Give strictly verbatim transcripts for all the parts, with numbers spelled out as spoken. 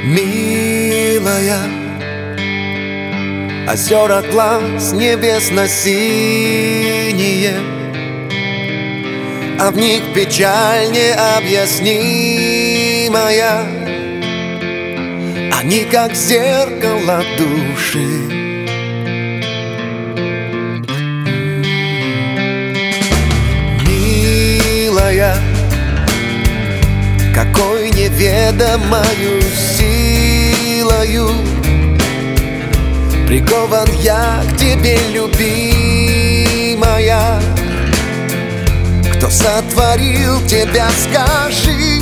Милая, озера глаз небесно-синие, а в них печаль необъяснимая. Они как зеркало души. Милая, какой неведомою силою прикован я к тебе, любимая. Кто сотворил тебя, скажи?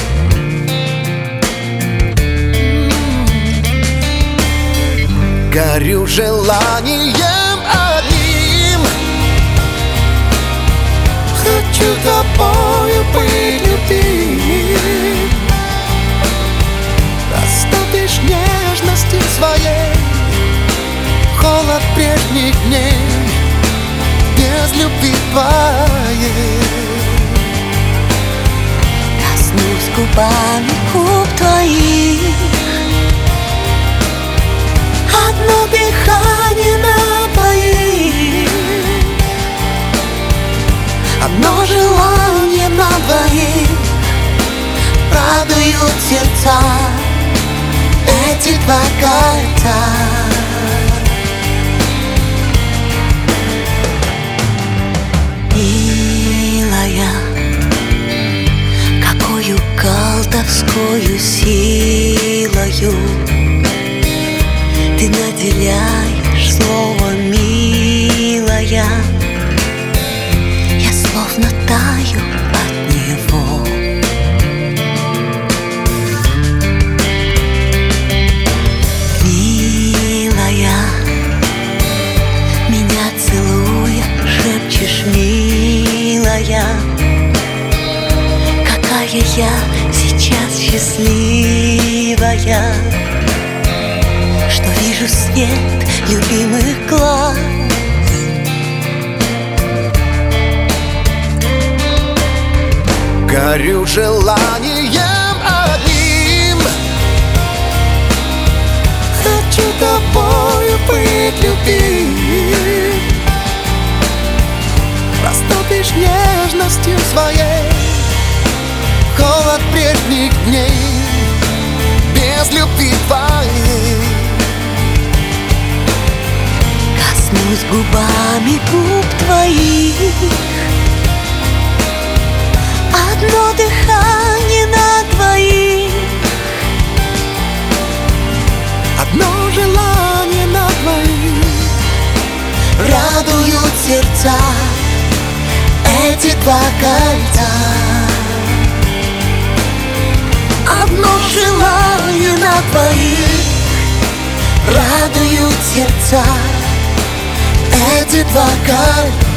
Горю желанием одним, хочу тобою быть любим. Растопишь нежности своей холод прежних дней без любви твоей. Коснусь губами губ твоих, одно дыхание на двоих, одно желание на двоих. радуют сердца эти два кольца. Милая, какою колдовскою силою ты наделяешь слово «милая». Я словно таю от него. Милая, меня целуя, шепчешь «милая». Какая я сейчас счастливая, что вижу свет любимых глаз. Горю желанием одним, хочу тобою быть любим. Растопишь нежностью своей холод прежних дней без любви твоей. Коснусь губами губ твоих, одно дыхание на двоих, одно желание на двоих. радуют сердца эти два кольца. Одно желание на двоих, радуют сердца эти два кольца.